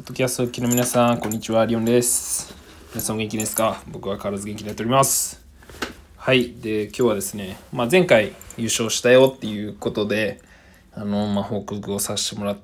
ポッドキャストを聞きの皆さん、こんにちは。リオンです。皆さんお元気ですか？僕は変わらず元気でやっております。はい。で、今日はですね、前回優勝したよっていうことで、報告をさせてもらって、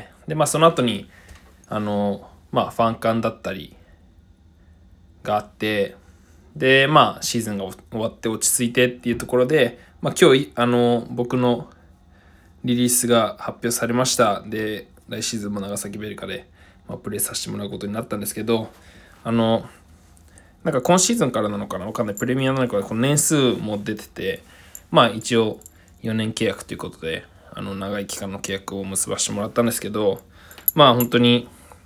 で、その後に、ファンカンだったりがあって、で、シーズンが終わって落ち着いてっていうところで、今日、僕のリリースが発表されました。で、来シーズンも長崎ベルカで、プレーさせてもらうことになったんですけど、なんか今シーズンからなのかなわかんない。プレミアなのかこの年数も出てて、一応4年契約ということで、長い期間の契約を結ばせてもらったんですけど、本当に、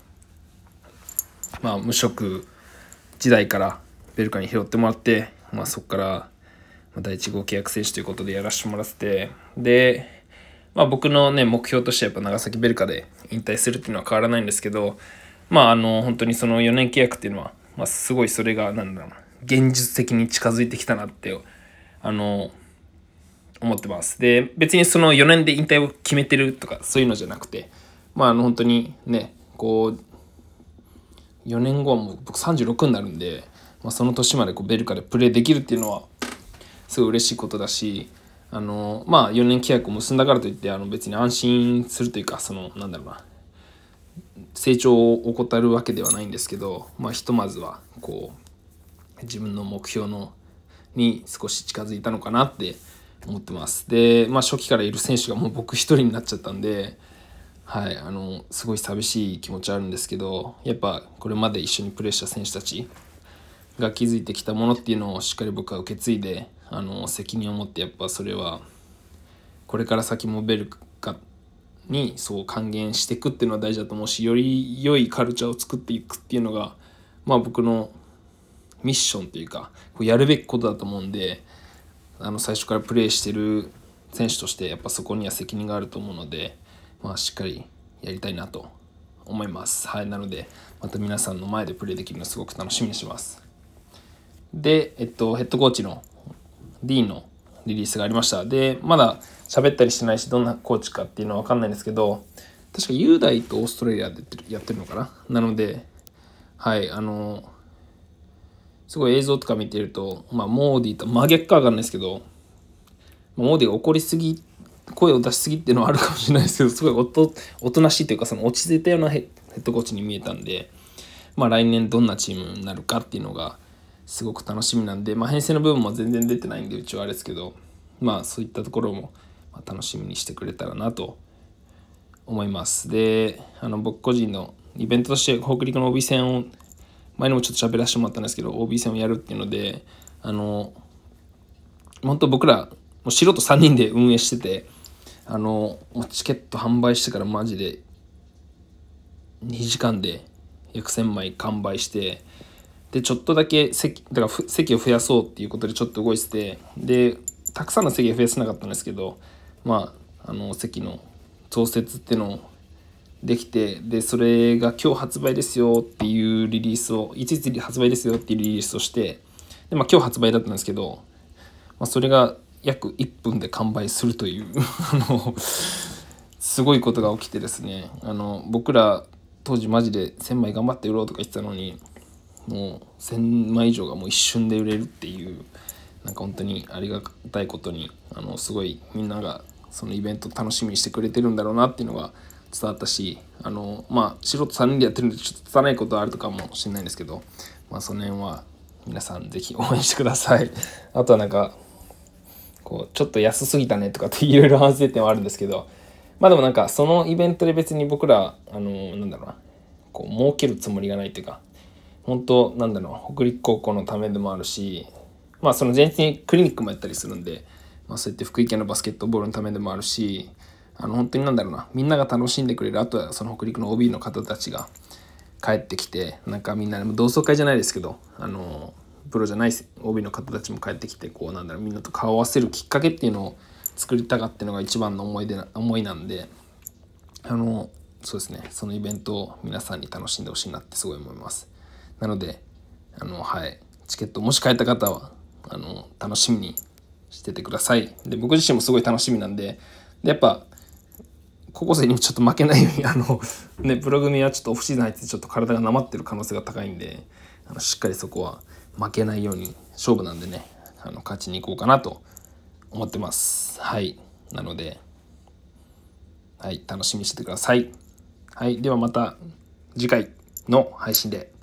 無職時代からベルカに拾ってもらって、そこから第1号契約選手ということでやらせてもらってて、で、僕のね目標としてはやっぱ長崎ベルカで引退するっていうのは変わらないんですけど、本当にその4年契約っていうのは、すごいそれが現実的に近づいてきたなって思ってます。で、別にその4年で引退を決めてるとかそういうのじゃなくて、本当にね4年後はもう僕36になるんで、その年までベルカでプレーできるっていうのはすごい嬉しいことだし、4年契約を結んだからといって別に安心するというか、成長を怠るわけではないんですけど、ひとまずは自分の目標に少し近づいたのかなって思ってます。で、初期からいる選手がもう僕一人になっちゃったんで、はい、すごい寂しい気持ちあるんですけど、やっぱこれまで一緒にプレーした選手たちが築いてきたものっていうのをしっかり僕は受け継いで、責任を持ってやっぱそれはこれから先もベルカにそう還元していくっていうのは大事だと思うし、より良いカルチャーを作っていくっていうのが僕のミッションというかやるべきことだと思うんで、最初からプレーしてる選手としてやっぱそこには責任があると思うので、しっかりやりたいなと思います。はい、なのでまた皆さんの前でプレーできるのすごく楽しみにします。で、ヘッドコーチの D のリリースがありました。で、まだ喋ったりしてないし、どんなコーチかっていうのは分かんないんですけど、確か雄大とオーストラリアでやってるのかな。なので、はい、すごい映像とか見てると、モーディと真逆か分かんないですけど、モーディが怒りすぎ、声を出しすぎっていうのはあるかもしれないですけど、すごいおとなしいというか、その落ち着いたようなヘッドコーチに見えたんで、来年どんなチームになるかっていうのがすごく楽しみなんで、編成の部分も全然出てないんでうちはあれですけど、そういったところも楽しみにしてくれたらなと思います。で、僕個人のイベントとして北陸の OB 戦を前にもちょっと喋らせてもらったんですけど、 OB 戦をやるっていうので、本当僕らもう素人3人で運営してて、チケット販売してからマジで2時間で約1000枚完売して、でちょっとだけ席を増やそうっていうことでちょっと動いてて、でたくさんの席は増やせなかったんですけど、席の増設っていうのをできて、でそれが今日発売ですよっていうリリースを、いついつ発売ですよっていうリリースをして、で今日発売だったんですけど、それが約1分で完売するというすごいことが起きてですね、僕ら当時マジで1000枚頑張って売ろうとか言ってたのに、もう1000枚以上がもう一瞬で売れるっていう、本当にありがたいことにすごいみんながそのイベント楽しみにしてくれてるんだろうなっていうのが伝わったし、素人3人でやってるんでちょっと拙いことはあるとかもしれないんですけど、その辺は皆さんぜひ応援してください。あとはちょっと安すぎたねとかっていろいろ反省点はあるんですけど、でもそのイベントで別に僕ら儲けるつもりがないというか、本当北陸高校のためでもあるし、その前日にクリニックもやったりするんで、そうやって福井県のバスケットボールのためでもあるし、本当にみんなが楽しんでくれる、あとはその北陸の OB の方たちが帰ってきて、みんなで同窓会じゃないですけど、プロじゃない OB の方たちも帰ってきてみんなと顔を合わせるきっかけっていうのを作りたがっていうのが一番の思いなんで、そうですね、そのイベントを皆さんに楽しんでほしいなってすごい思います。なのではい、チケットもし買えた方は楽しみにしててください。で僕自身もすごい楽しみなんで、やっぱ高校生にもちょっと負けないようにプロ組はちょっとオフシーズン入ってちょっと体がなまってる可能性が高いんで、しっかりそこは負けないように勝負なんでね、勝ちに行こうかなと思ってます。はい、なので、はい、楽しみにしててください。はい、ではまた次回の配信で。